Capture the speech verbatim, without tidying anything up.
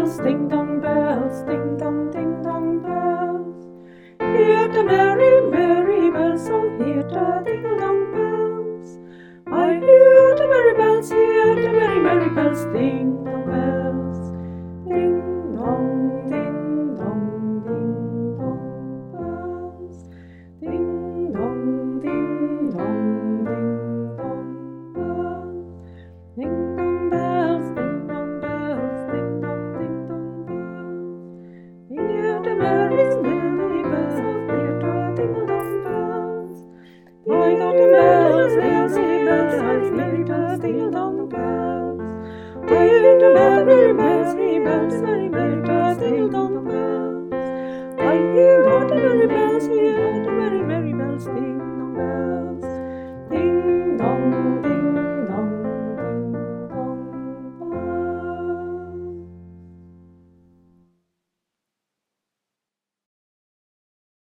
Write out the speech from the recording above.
bells, ding dong bells, ding dong, ding dong bells. Hear the merry, merry bells, oh hear the ding dong bells. I hear the merry bells, hear the merry, merry bells, ding dong bells. Ding dong, ding dong, ding dong bells. Ding dong, ding dong, ding dong bells. Ding dong bells, ding dong bells, ding dong, ding dong bells. Hear the merry, merry bells, hear the ding dong bells. Hear the bells, merry bells, merry bells, ding dong bells. Hear the merry, merry bells, merry bells, ding dong